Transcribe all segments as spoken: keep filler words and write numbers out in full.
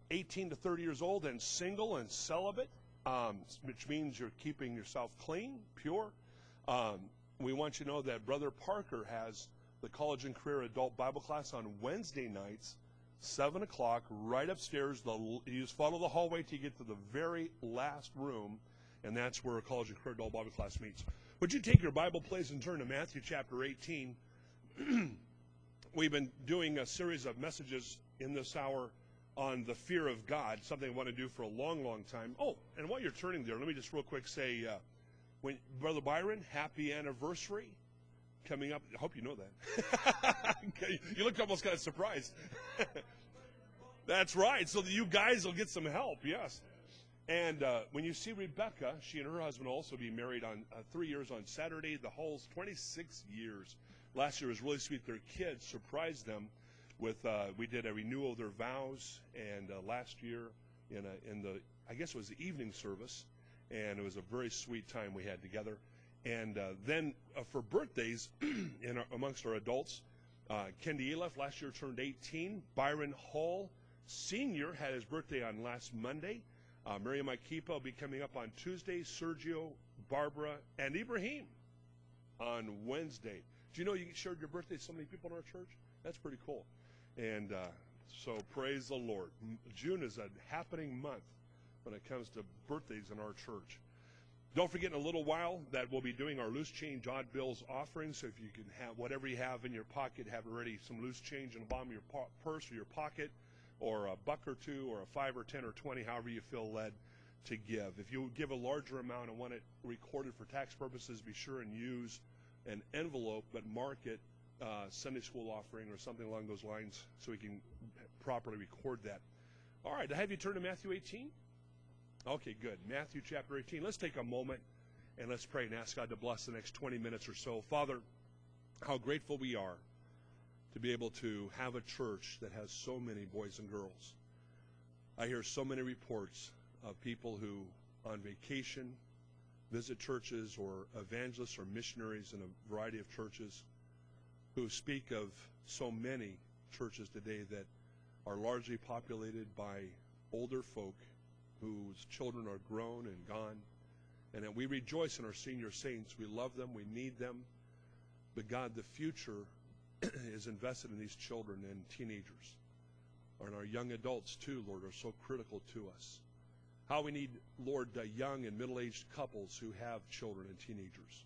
eighteen to thirty years old and single and celibate, um, which means you're keeping yourself clean, pure. Um, we want you to know that Brother Parker has the College and Career Adult Bible class on Wednesday nights, seven o'clock, right upstairs. The, you just follow the hallway till you get to the very last room, and that's where a College and Career Adult Bible class meets. Would you take your Bible, please, and turn to Matthew chapter eighteen? We've been doing a series of messages in this hour on the fear of God, something I want to do for a long, long time. Oh, and while you're turning there, let me just real quick say, uh, when Brother Byron, happy anniversary coming up. I hope you know that. You looked almost kind of surprised. That's right. So that you guys will get some help, yes. And uh, when you see Rebecca, she and her husband will also be married on uh, three years on Saturday. The whole twenty-six years. Last year was really sweet. Their kids surprised them with, uh, we did a renewal of their vows, and uh, last year in, a, in the, I guess it was the evening service, and it was a very sweet time we had together. And uh, then uh, for birthdays in our, amongst our adults, uh, Kendi Elef last year turned eighteen. Byron Hall Senior had his birthday on last Monday. Uh, Miriam Aikipa will be coming up on Tuesday. Sergio, Barbara, and Ibrahim on Wednesday. Do you know you shared your birthday with so many people in our church? That's pretty cool. And uh, so praise the Lord. June is a happening month when it comes to birthdays in our church. Don't forget, in a little while that we'll be doing our loose change odd bills offering. So if you can have whatever you have in your pocket, have already some loose change in the bottom of your po- purse or your pocket, or a buck or two, or a five or ten or twenty, however you feel led to give. If you give a larger amount and want it recorded for tax purposes, be sure and use an envelope, but mark it uh, Sunday school offering or something along those lines so we can properly record that. All right, have you turn to Matthew eighteen? Okay, good. Matthew chapter eighteen. Let's take a moment and let's pray and ask God to bless the next twenty minutes or so. Father, how grateful we are to be able to have a church that has so many boys and girls. I hear so many reports of people who, on vacation, visit churches, or evangelists or missionaries in a variety of churches, who speak of so many churches today that are largely populated by older folk whose children are grown and gone. And that we rejoice in our senior saints. We love them. We need them. But God, the future is invested in these children and teenagers. And our young adults, too, Lord, are so critical to us. How we need, Lord, uh, young and middle-aged couples who have children and teenagers.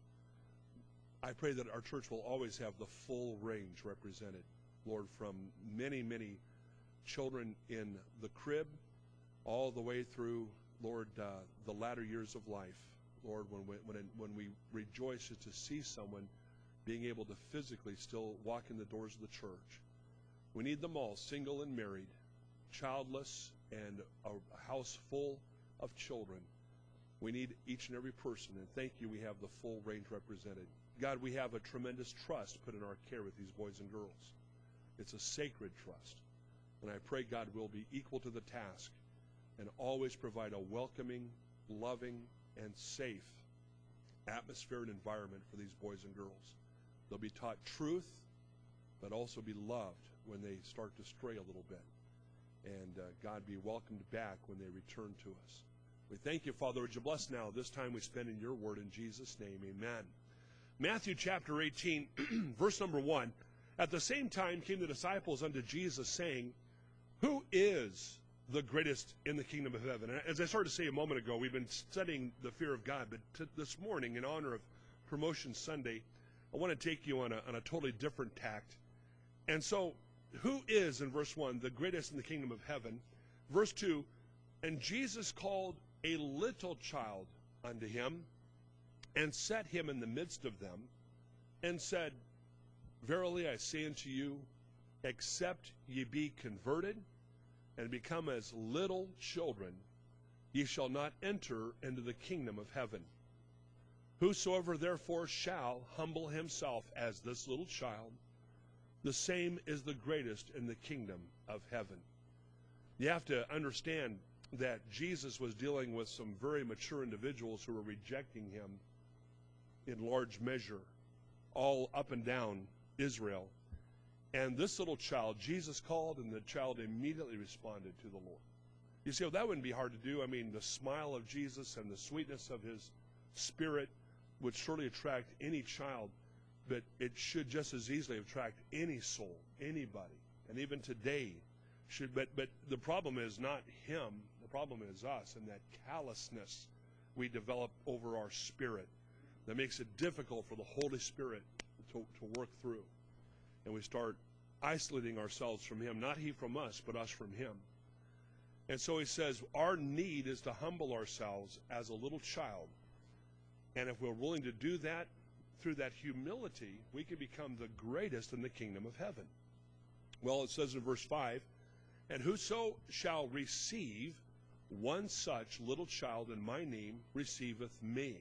I pray that our church will always have the full range represented, Lord, from many, many children in the crib all the way through, Lord, uh, the latter years of life. Lord, when we, when, when we rejoice to see someone being able to physically still walk in the doors of the church. We need them all, single and married, childless, and a house full of children. We need each and every person, and thank you we have the full range represented. God, we have a tremendous trust put in our care with these boys and girls. It's a sacred trust. And I pray, God, we'll be equal to the task and always provide a welcoming, loving, and safe atmosphere and environment for these boys and girls. They'll be taught truth, but also be loved when they start to stray a little bit. And uh, God, be welcomed back when they return to us. We thank you, Father. Would you bless now this time we spend in your word in Jesus' name. Amen. Matthew chapter eighteen, verse number one. At the same time came the disciples unto Jesus, saying, Who is the greatest in the kingdom of heaven? And as I started to say a moment ago, we've been studying the fear of God. But t- this morning, in honor of Promotion Sunday, I want to take you on a, on a totally different tact. And so, who is, in verse one, the greatest in the kingdom of heaven? Verse two, and Jesus called a little child unto him, and set him in the midst of them, and said, Verily I say unto you, except ye be converted, and become as little children, ye shall not enter into the kingdom of heaven. Whosoever therefore shall humble himself as this little child, the same is the greatest in the kingdom of heaven. You have to understand that Jesus was dealing with some very mature individuals who were rejecting him in large measure, all up and down Israel. And this little child, Jesus called, and the child immediately responded to the Lord. You say, well, that wouldn't be hard to do. I mean, the smile of Jesus and the sweetness of his spirit would surely attract any child, but it should just as easily attract any soul, anybody. And even today, should. But, but the problem is not him. The problem is us and that callousness we develop over our spirit that makes it difficult for the Holy Spirit to, to work through. And we start isolating ourselves from him, not he from us, but us from him. And so he says our need is to humble ourselves as a little child. And if we're willing to do that, through that humility, we can become the greatest in the kingdom of heaven. Well, it says in verse five, and whoso shall receive one such little child in my name receiveth me.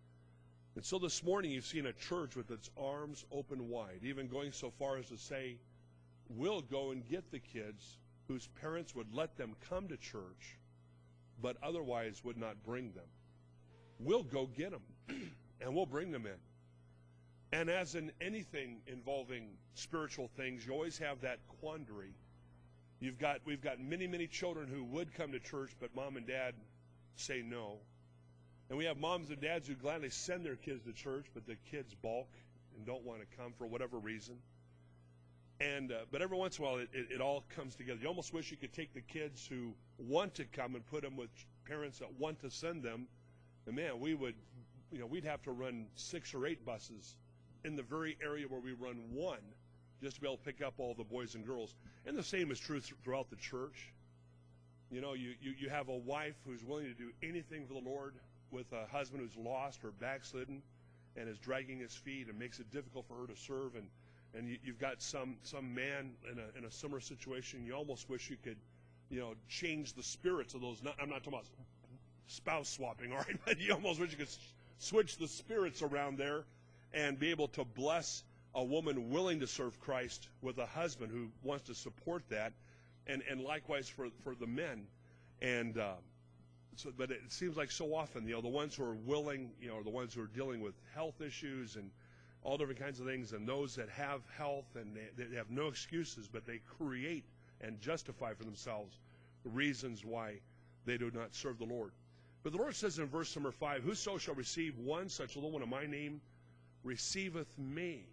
And so this morning you've seen a church with its arms open wide, even going so far as to say, we'll go and get the kids whose parents would let them come to church, but otherwise would not bring them. We'll go get them, and we'll bring them in. And as in anything involving spiritual things, you always have that quandary. You've got, we've got many, many children who would come to church, but mom and dad say no. And we have moms and dads who gladly send their kids to church, but the kids balk and don't want to come for whatever reason. And uh, but every once in a while, it, it, it all comes together. You almost wish you could take the kids who want to come and put them with parents that want to send them. And man, we would, you know, we'd have to run six or eight buses in the very area where we run one, just to be able to pick up all the boys and girls. And the same is true th- throughout the church. You know, you, you, you have a wife who's willing to do anything for the Lord with a husband who's lost or backslidden and is dragging his feet and makes it difficult for her to serve. And, and you, you've got some, some man in a, in a similar situation. You almost wish you could, you know, change the spirits of those. Not, I'm not talking about spouse swapping, all right? But you almost wish you could s- switch the spirits around there and be able to bless a woman willing to serve Christ with a husband who wants to support that, and, and likewise for, for the men. And uh, so, but it seems like so often, you know, the ones who are willing, you know, are the ones who are dealing with health issues and all different kinds of things, and those that have health and they, they have no excuses, but they create and justify for themselves reasons why they do not serve the Lord. But the Lord says in verse number five, whoso shall receive one such little one of my name receiveth me.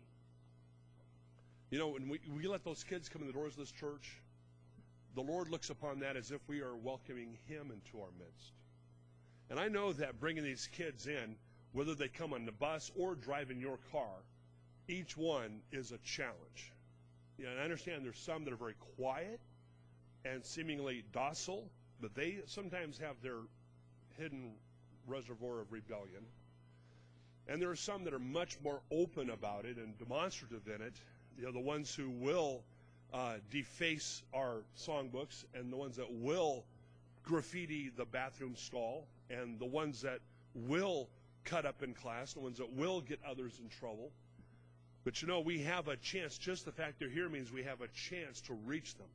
You know, when we, we let those kids come in the doors of this church, the Lord looks upon that as if we are welcoming him into our midst. And I know that bringing these kids in, whether they come on the bus or drive in your car, each one is a challenge. You know, and I understand there's some that are very quiet and seemingly docile, but they sometimes have their hidden reservoir of rebellion. And there are some that are much more open about it and demonstrative in it. You know, the ones who will uh, deface our songbooks, and the ones that will graffiti the bathroom stall, and the ones that will cut up in class, the ones that will get others in trouble. But you know, we have a chance. Just the fact they're here means we have a chance to reach them.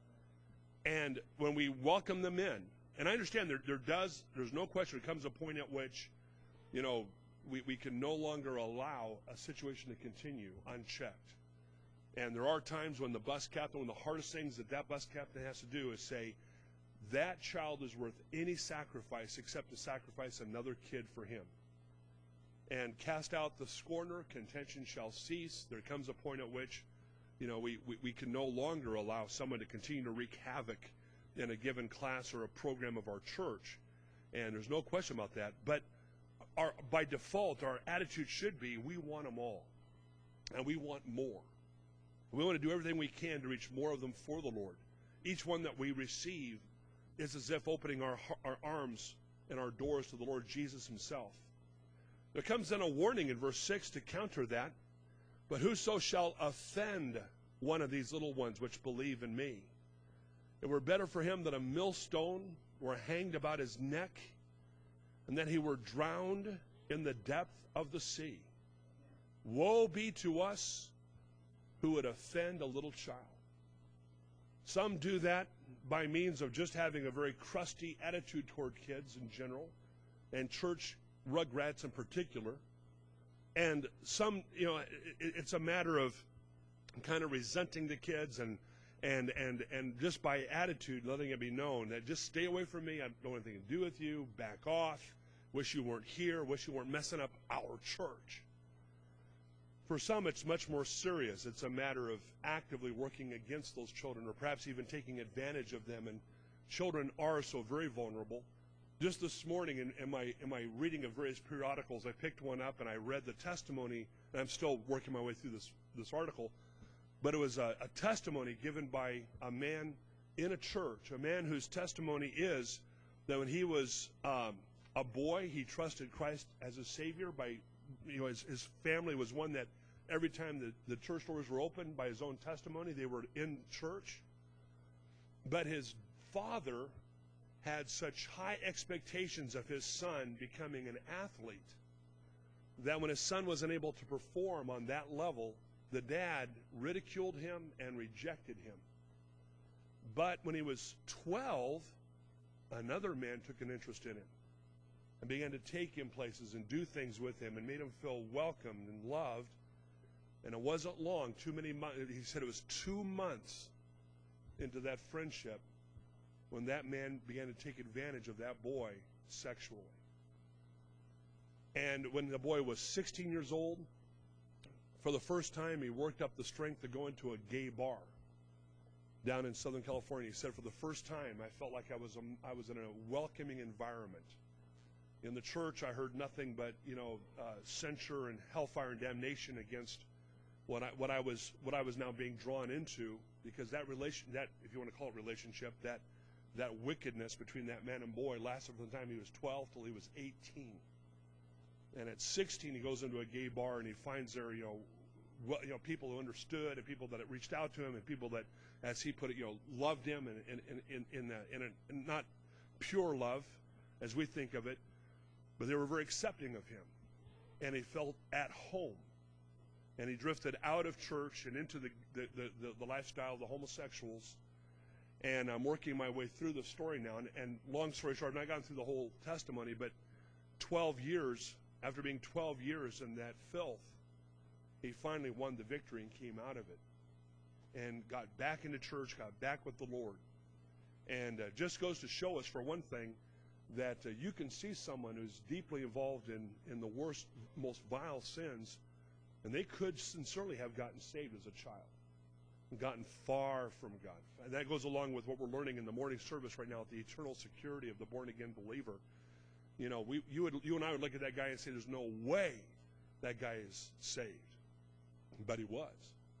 And when we welcome them in, and I understand there, there does, there's no question, there comes a point at which, you know, we, we can no longer allow a situation to continue unchecked. And there are times when the bus captain, one of the hardest things that that bus captain has to do is say, that child is worth any sacrifice except to sacrifice another kid for him. And cast out the scorner, contention shall cease. There comes a point at which, you know, we, we, we can no longer allow someone to continue to wreak havoc in a given class or a program of our church. And there's no question about that. But our, by default, our attitude should be, we want them all. And we want more. We want to do everything we can to reach more of them for the Lord. Each one that we receive is as if opening our, our arms and our doors to the Lord Jesus himself. There comes then a warning in verse six to counter that. But whoso shall offend one of these little ones which believe in me, it were better for him that a millstone were hanged about his neck, and that he were drowned in the depth of the sea. Woe be to us who would offend a little child. Some do that by means of just having a very crusty attitude toward kids in general, and church rugrats in particular. And some, you know, it, it's a matter of kind of resenting the kids and And, and, and just by attitude, letting it be known that just stay away from me. I don't want anything to do with you. Back off. Wish you weren't here. Wish you weren't messing up our church. For some, it's much more serious. It's a matter of actively working against those children, or perhaps even taking advantage of them. And children are so very vulnerable. Just this morning in, in, my, in my reading of various periodicals, I picked one up and I read the testimony, and I'm still working my way through this, this article, but it was a, a testimony given by a man in a church, a man whose testimony is that when he was um, a boy, he trusted Christ as a Savior. By, you know, his, his family was one that every time the, the church doors were opened, by his own testimony, they were in church. But his father had such high expectations of his son becoming an athlete that when his son was unable to perform on that level, the dad ridiculed him and rejected him. But when he was twelve, another man took an interest in him and began to take him places and do things with him and made him feel welcomed and loved. And it wasn't long, too many months, he said it was two months into that friendship when that man began to take advantage of that boy sexually. And when the boy was sixteen years old, for the first time, he worked up the strength to go into a gay bar down in Southern California. He said, for the first time, I felt like I was a, I was in a welcoming environment. In the church, I heard nothing but, you know, uh, censure and hellfire and damnation against what I, what I was, what I was now being drawn into, because that relation, that, if you want to call it relationship, that, that wickedness between that man and boy lasted from the time he was twelve till he was eighteen. And at sixteen, he goes into a gay bar and he finds there, you know, well, you know, people who understood and people that had reached out to him and people that, as he put it, you know, loved him and in in in, in, a, in not pure love as we think of it, but they were very accepting of him, and he felt at home. And he drifted out of church and into the the, the, the, the lifestyle of the homosexuals. And I'm working my way through the story now. And, and long story short, I've not gone through the whole testimony, but twelve years, after being twelve years in that filth, he finally won the victory and came out of it and got back into church, got back with the Lord. And uh, just goes to show us, for one thing, that uh, you can see someone who's deeply involved in, in the worst, most vile sins, and they could sincerely have gotten saved as a child and gotten far from God. And that goes along with what we're learning in the morning service right now, the eternal security of the born-again believer. You know, we, you, would, you and I would look at that guy and say, there's no way that guy is saved. But he was.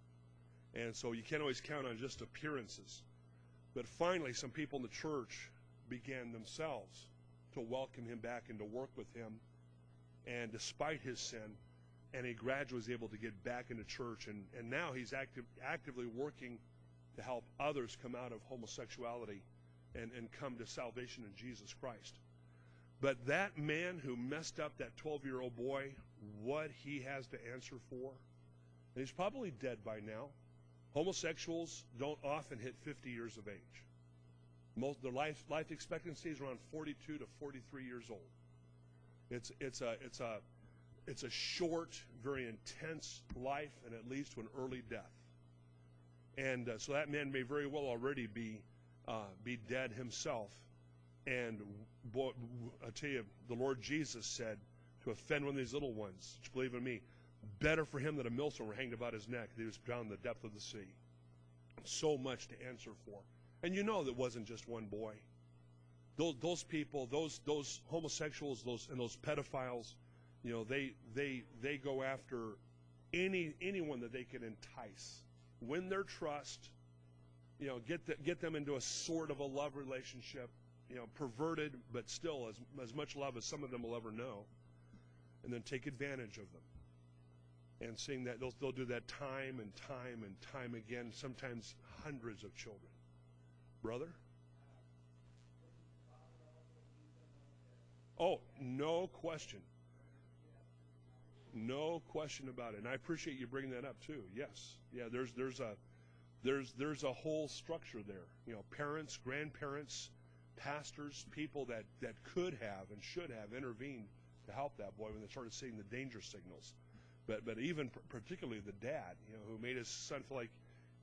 And so you can't always count on just appearances. But finally, some people in the church began themselves to welcome him back and to work with him. And despite his sin, and he gradually was able to get back into church. And, and now he's active, actively working to help others come out of homosexuality and, and come to salvation in Jesus Christ. But that man who messed up that twelve-year-old boy, what he has to answer for, and he's probably dead by now. Homosexuals don't often hit fifty years of age. Most their life life expectancy is around forty-two to forty-three years old. It's it's a it's a it's a short, very intense life, and it leads to an early death. And uh, so that man may very well already be uh, be dead himself. And boy, I tell you, the Lord Jesus said to offend one of these little ones, which believe in me, better for him that a millstone were hanged about his neck, that he was drowned in the depth of the sea. So much to answer for. And you know that wasn't just one boy. Those, those people, those those homosexuals, those and those pedophiles, you know, they they they go after any anyone that they can entice, win their trust, you know, get the, get them into a sort of a love relationship, you know, perverted, but still as as much love as some of them will ever know, and then take advantage of them. And seeing that, they'll, they'll do that time and time and time again, sometimes hundreds of children. Brother? Oh, no question. No question about it. And I appreciate you bringing that up too. Yes. Yeah, there's there's a there's there's a whole structure there. You know, parents, grandparents, pastors, people that, that could have and should have intervened to help that boy when they started seeing the danger signals. But but even particularly the dad, you know, who made his son feel like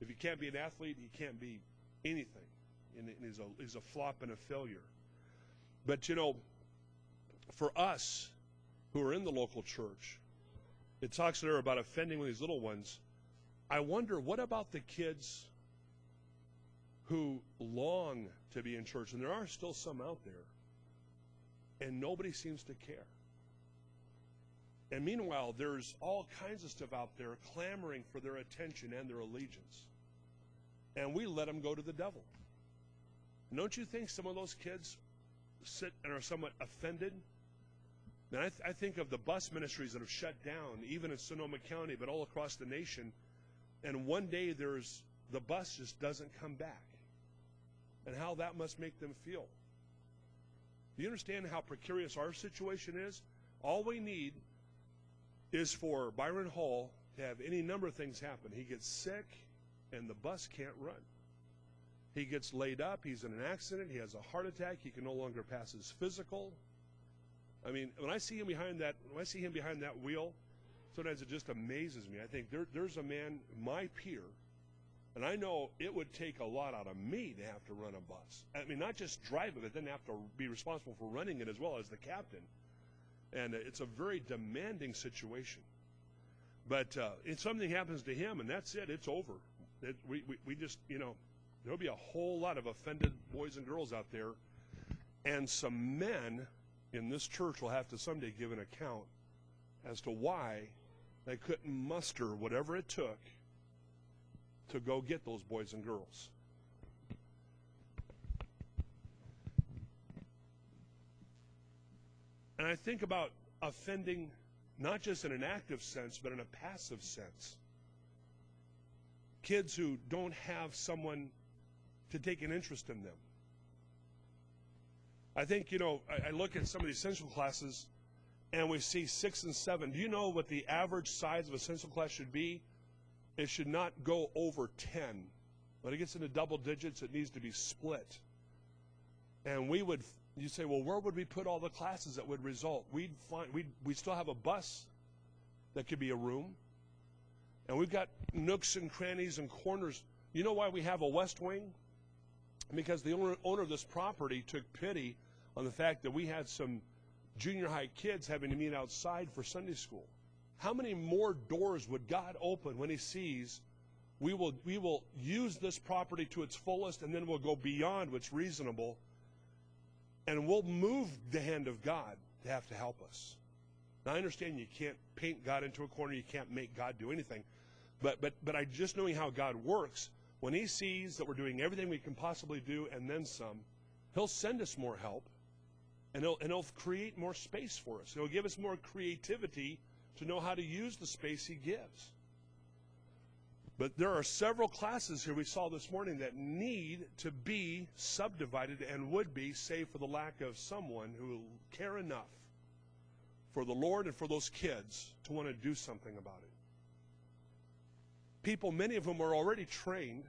If he can't be an athlete, he can't be anything. And he's a, he's a flop and a failure. But, you know, for us who are in the local church, it talks there about offending with these little ones. I wonder, what about the kids who long to be in church? And there are still some out there, and nobody seems to care. And meanwhile, there's all kinds of stuff out there clamoring for their attention and their allegiance. And we let them go to the devil. And don't you think some of those kids sit and are somewhat offended? And I, th- I think of the bus ministries that have shut down, even in Sonoma County, but all across the nation. And one day there's the bus just doesn't come back. And how that must make them feel. Do you understand how precarious our situation is? All we need is for Byron Hall to have any number of things happen. He gets sick, and the bus can't run. He gets laid up, he's in an accident, he has a heart attack, he can no longer pass his physical. I mean, when I see him behind that, when I see him behind that wheel, sometimes it just amazes me. I think there, there's a man, my peer, and I know it would take a lot out of me to have to run a bus. I mean, not just drive it, but then have to be responsible for running it as well as the captain. And it's a very demanding situation. But uh, if something happens to him, and that's it, it's over. It, we, we, we just, you know, there'll be a whole lot of offended boys and girls out there. And some men in this church will have to someday give an account as to why they couldn't muster whatever it took to go get those boys and girls. And I think about offending not just in an active sense, but in a passive sense. Kids who don't have someone to take an interest in them. I think, you know, I, I look at some of the essential classes, and we see six and seven. Do you know what the average size of essential class should be? It should not go over ten. When it gets into double digits, it needs to be split. And we would, you say, well, where would we put all the classes that would result? We'd find, we'd, we'd still have a bus that could be a room. And we've got nooks and crannies and corners. You know why we have a west wing? Because the owner, owner of this property took pity on the fact that we had some junior high kids having to meet outside for Sunday school. How many more doors would God open when he sees we will, we will use this property to its fullest, and then we'll go beyond what's reasonable, and we'll move the hand of God to have to help us. Now, I understand you can't paint God into a corner. You can't make God do anything. But, but, but I just knowing how God works, when he sees that we're doing everything we can possibly do and then some, he'll send us more help, and he'll, and he'll create more space for us. He'll give us more creativity to know how to use the space he gives. But there are several classes here we saw this morning that need to be subdivided and would be, save for the lack of someone who will care enough for the Lord and for those kids to want to do something about it. People, many of whom are already trained,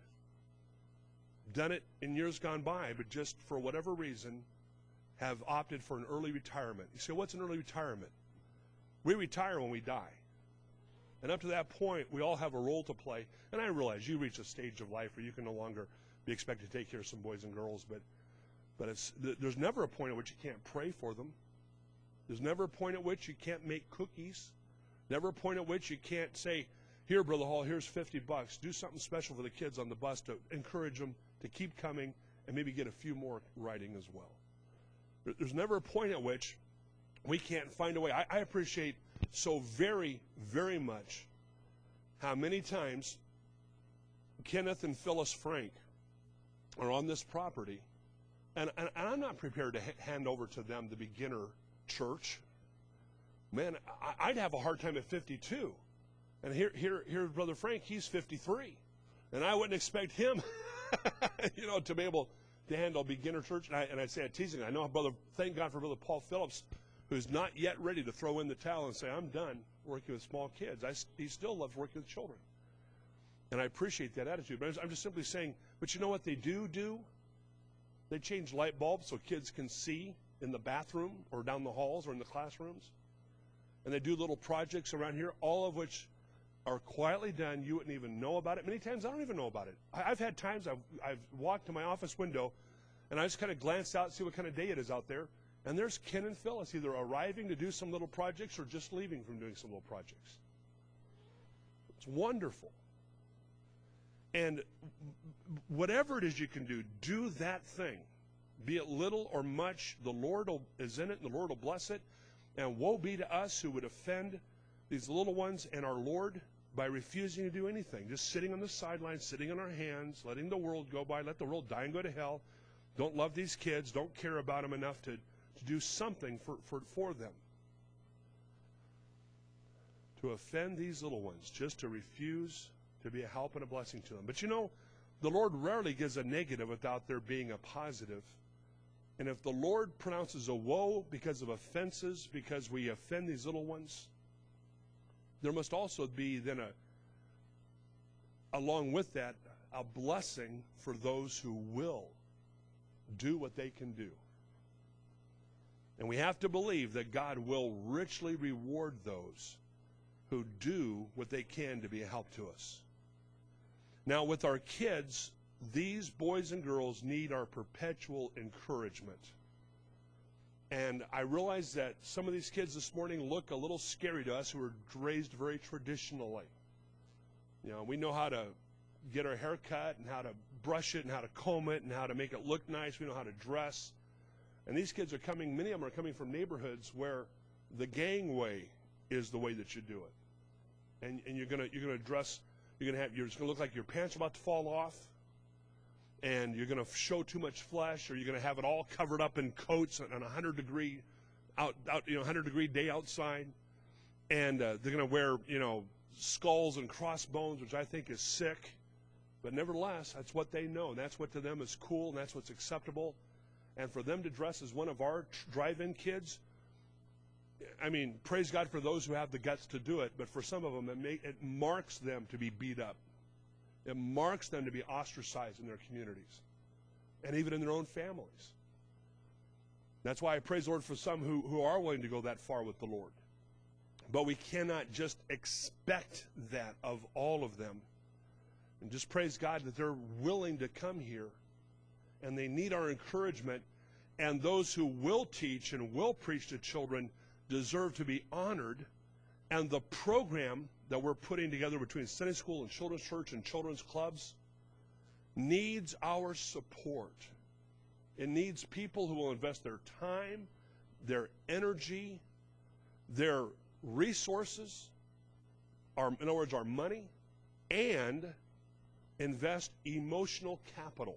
done it in years gone by, but just for whatever reason have opted for an early retirement. You say, what's an early retirement? We retire when we die. And up to that point, we all have a role to play. And I realize you reach a stage of life where you can no longer be expected to take care of some boys and girls, but but it's, there's never a point at which you can't pray for them. There's never a point at which you can't make cookies. Never a point at which you can't say, here, Brother Hall, here's fifty bucks. Do something special for the kids on the bus to encourage them to keep coming and maybe get a few more riding as well. There's never a point at which we can't find a way. I, I appreciate so very, very much how many times Kenneth and Phyllis Frank are on this property, and, and, and I'm not prepared to ha- hand over to them the beginner church. Man, I, I'd have a hard time at fifty-two. And here, here, here's Brother Frank, he's fifty-three. And I wouldn't expect him, you know, to be able to handle beginner church. And I, and I say it teasing. I know, Brother, thank God for Brother Paul Phillips, who's not yet ready to throw in the towel and say, I'm done working with small kids. I, he still loves working with children. And I appreciate that attitude. But I'm just simply saying, but you know what they do do? They change light bulbs so kids can see in the bathroom or down the halls or in the classrooms. And they do little projects around here, all of which are quietly done. You wouldn't even know about it. Many times I don't even know about it. I, I've had times I've, I've walked to my office window, and I just kind of glanced out and see what kind of day it is out there. And there's Ken and Phyllis either arriving to do some little projects or just leaving from doing some little projects. It's wonderful. And whatever it is you can do, do that thing. Be it little or much, the Lord will, is in it, and the Lord will bless it. And woe be to us who would offend these little ones and our Lord by refusing to do anything, just sitting on the sidelines, sitting on our hands, letting the world go by, let the world die and go to hell. Don't love these kids, don't care about them enough to, to do something for, for, for them. To offend these little ones, just to refuse to be a help and a blessing to them. But you know, the Lord rarely gives a negative without there being a positive. And if the Lord pronounces a woe because of offenses, because we offend these little ones, there must also be then a, along with that, a blessing for those who will do what they can do. And we have to believe that God will richly reward those who do what they can to be a help to us. Now, with our kids, these boys and girls need our perpetual encouragement. And I realize that some of these kids this morning look a little scary to us who were raised very traditionally. You know, we know how to get our hair cut and how to brush it and how to comb it and how to make it look nice. We know how to dress. And these kids are coming, many of them are coming from neighborhoods where the gangway is the way that you do it. And, and you're gonna you're gonna dress, you're gonna have you're just gonna look like your pants are about to fall off, and you're gonna show too much flesh, or you're gonna have it all covered up in coats on a hundred degree out out you know hundred degree day outside, and uh, they're gonna wear you know skulls and crossbones, which I think is sick, but nevertheless that's what they know. And that's what to them is cool, and that's what's acceptable. And for them to dress as one of our drive-in kids, I mean, praise God for those who have the guts to do it, but for some of them, it, may, it marks them to be beat up. It marks them to be ostracized in their communities and even in their own families. That's why I praise the Lord for some who, who are willing to go that far with the Lord. But we cannot just expect that of all of them. And just praise God that they're willing to come here, and they need our encouragement. And those who will teach and will preach to children deserve to be honored. And the program that we're putting together between Sunday school and children's church and children's clubs needs our support. It needs people who will invest their time, their energy, their resources, our, in other words, our money, and invest emotional capital.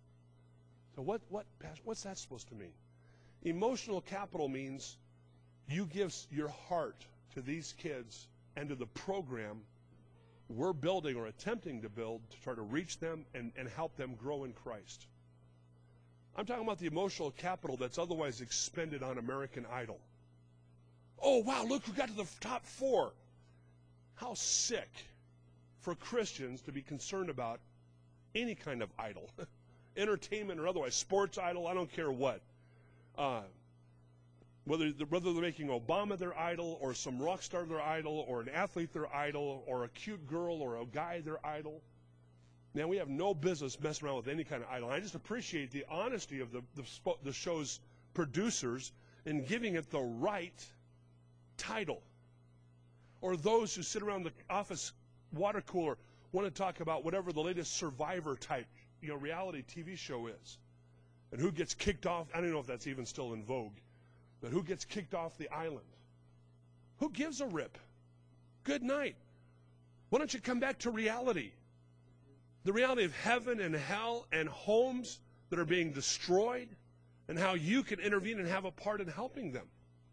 So what, what, what's that supposed to mean? Emotional capital means you give your heart to these kids and to the program we're building or attempting to build to try to reach them and, and help them grow in Christ. I'm talking about the emotional capital that's otherwise expended on American Idol. Oh, wow, look who got to the top four. How sick for Christians to be concerned about any kind of idol. Entertainment or otherwise, sports idol, I don't care what. Uh, whether, the, whether they're making Obama their idol, or some rock star their idol, or an athlete their idol, or a cute girl or a guy their idol. Now, we have no business messing around with any kind of idol. I just appreciate the honesty of the, the, the show's producers in giving it the right title. Or those who sit around the office water cooler want to talk about whatever the latest Survivor type you know, reality T V show is. And who gets kicked off, I don't know if that's even still in vogue, but who gets kicked off the island? Who gives a rip? Good night. Why don't you come back to reality? The reality of heaven and hell and homes that are being destroyed, and how you can intervene and have a part in helping them.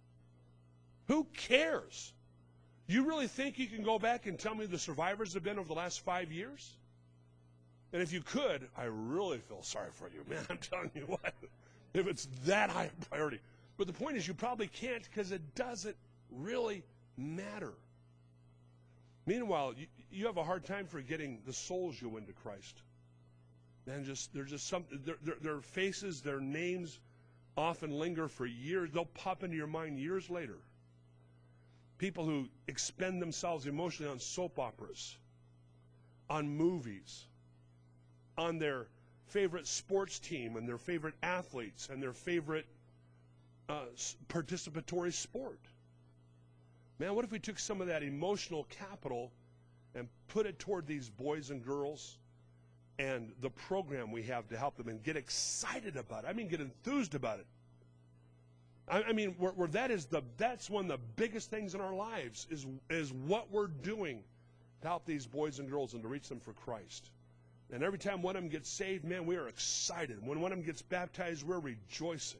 Who cares? You really think you can go back and tell me the survivors have been over the last five years? And if you could, I really feel sorry for you, man. I'm telling you what, if it's that high a priority. But the point is, you probably can't, because it doesn't really matter. Meanwhile, you, you have a hard time forgetting the souls you win to Christ. And just they're just some their, their, their faces, their names often linger for years. They'll pop into your mind years later. People who expend themselves emotionally on soap operas, on movies, on their favorite sports team and their favorite athletes and their favorite uh, participatory sport. Man, what if we took some of that emotional capital and put it toward these boys and girls and the program we have to help them and get excited about it? I mean, get enthused about it. I, I mean, where, where that is the, that's one of the biggest things in our lives is, is what we're doing to help these boys and girls and to reach them for Christ. And every time one of them gets saved, man, we are excited. When one of them gets baptized, we're rejoicing.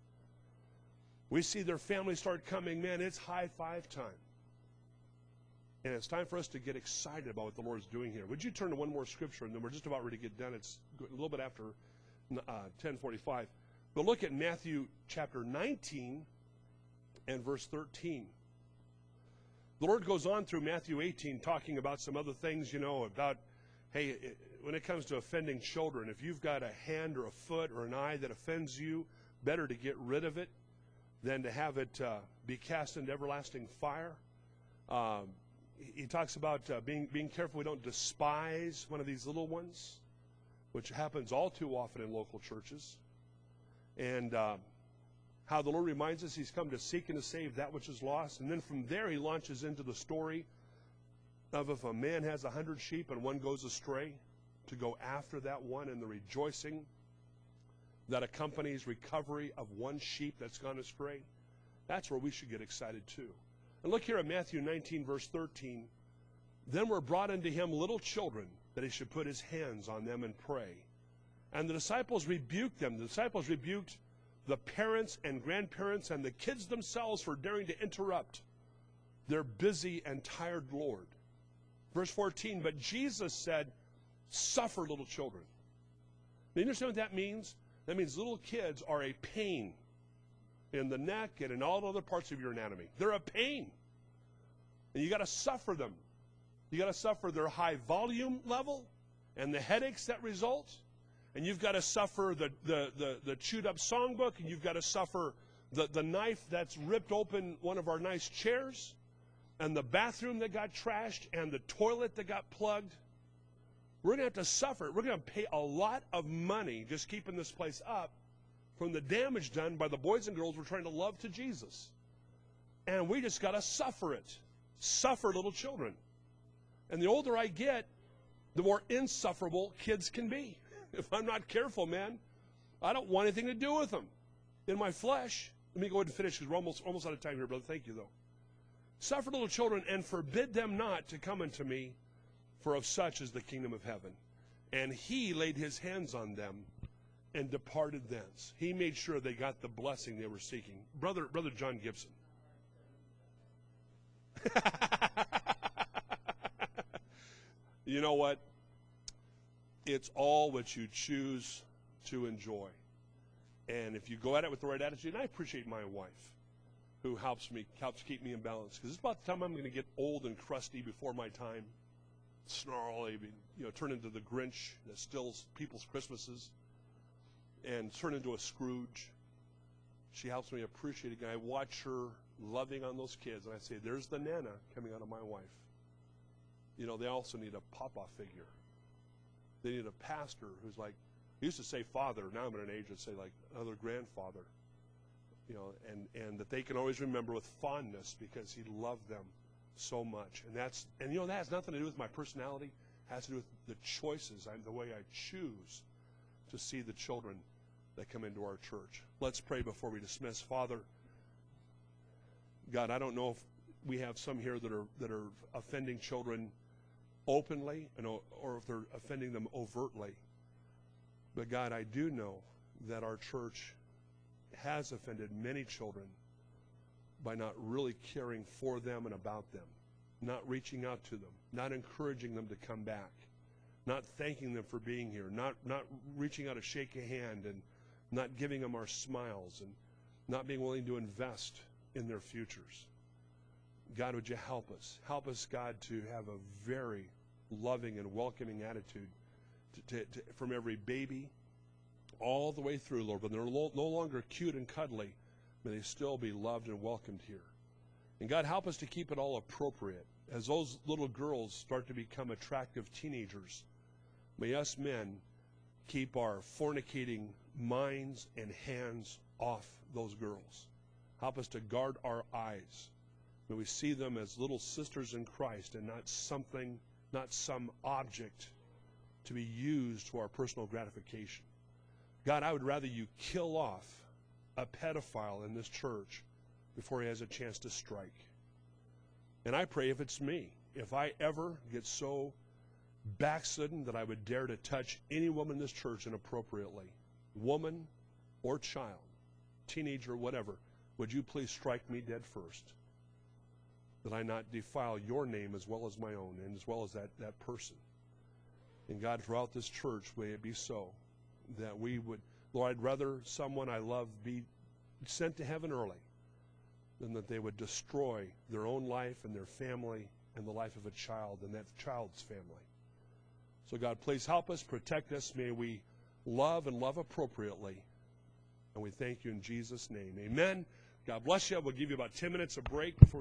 We see their families start coming, man, it's high five time. And it's time for us to get excited about what the Lord is doing here. Would you turn to one more scripture, and then we're just about ready to get done. It's a little bit after uh, ten forty-five. But look at Matthew chapter nineteen and verse thirteen. The Lord goes on through Matthew eighteen talking about some other things, you know, about, hey, it, when it comes to offending children, if you've got a hand or a foot or an eye that offends you, better to get rid of it than to have it uh, be cast into everlasting fire. Um, he talks about uh, being, being careful we don't despise one of these little ones, which happens all too often in local churches. And uh, how the Lord reminds us he's come to seek and to save that which is lost. And then from there he launches into the story of if a man has a hundred sheep and one goes astray, to go after that one and the rejoicing that accompanies recovery of one sheep that's gone astray. That's where we should get excited too. And look here at Matthew nineteen, verse thirteen. Then were brought unto him little children, that he should put his hands on them and pray. And the disciples rebuked them. The disciples rebuked the parents and grandparents and the kids themselves for daring to interrupt their busy and tired Lord. Verse fourteen, but Jesus said, suffer little children. Now, you understand what that means? That means little kids are a pain in the neck and in all other parts of your anatomy. They're a pain. And you got to suffer them. You got to suffer their high volume level and the headaches that result. And you've got to suffer the, the, the, the chewed up songbook, and you've got to suffer the, the knife that's ripped open one of our nice chairs, and the bathroom that got trashed, and the toilet that got plugged. We're going to have to suffer. We're going to pay a lot of money just keeping this place up from the damage done by the boys and girls we're trying to love to Jesus. And we just got to suffer it. Suffer little children. And the older I get, the more insufferable kids can be. If I'm not careful, man, I don't want anything to do with them. In my flesh, let me go ahead and finish because we're almost, almost out of time here, brother. Thank you, though. Suffer little children and forbid them not to come unto me, for of such is the kingdom of heaven. And he laid his hands on them and departed thence. He made sure they got the blessing they were seeking. Brother, Brother John Gibson. You know what? It's all what you choose to enjoy. And if you go at it with the right attitude, and I appreciate my wife who helps me, helps keep me in balance. Because it's about the time I'm going to get old and crusty before my time. Snarly, you know, turn into the Grinch that steals people's Christmases and turn into a Scrooge. She helps me appreciate it. And I watch her loving on those kids, and I say, there's the Nana coming out of my wife. You know, they also need a papa figure. They need a pastor who's like, I used to say father, now I'm at an age that say like another grandfather. You know, and, and that they can always remember with fondness because he loved them so much. And that's, and you know, that has nothing to do with my personality. It has to do with the choices, I, the way I choose to see the children that come into our church. Let's pray before we dismiss. Father, God, I don't know if we have some here that are that are offending children openly, and, or if they're offending them overtly. But God, I do know that our church has offended many children by not really caring for them and about them, not reaching out to them, not encouraging them to come back, not thanking them for being here, not, not reaching out to shake a hand, and not giving them our smiles, and not being willing to invest in their futures. God, would you help us? Help us, God, to have a very loving and welcoming attitude to, to, to, from every baby all the way through, Lord. When they're lo- no longer cute and cuddly, may they still be loved and welcomed here. And God, help us to keep it all appropriate. As those little girls start to become attractive teenagers, may us men keep our fornicating minds and hands off those girls. Help us to guard our eyes. May we see them as little sisters in Christ and not something, not some object to be used to our personal gratification. God, I would rather you kill off a pedophile in this church before he has a chance to strike. And I pray if it's me, if I ever get so backslidden that I would dare to touch any woman in this church inappropriately, woman or child, teenager, whatever, would you please strike me dead first, that I not defile your name as well as my own and as well as that, that person. And God, throughout this church, may it be so that we would, Lord, I'd rather someone I love be sent to heaven early than that they would destroy their own life and their family and the life of a child and that child's family. So God, please help us, protect us. May we love and love appropriately. And we thank you in Jesus' name. Amen. God bless you. We'll give you about ten minutes of break before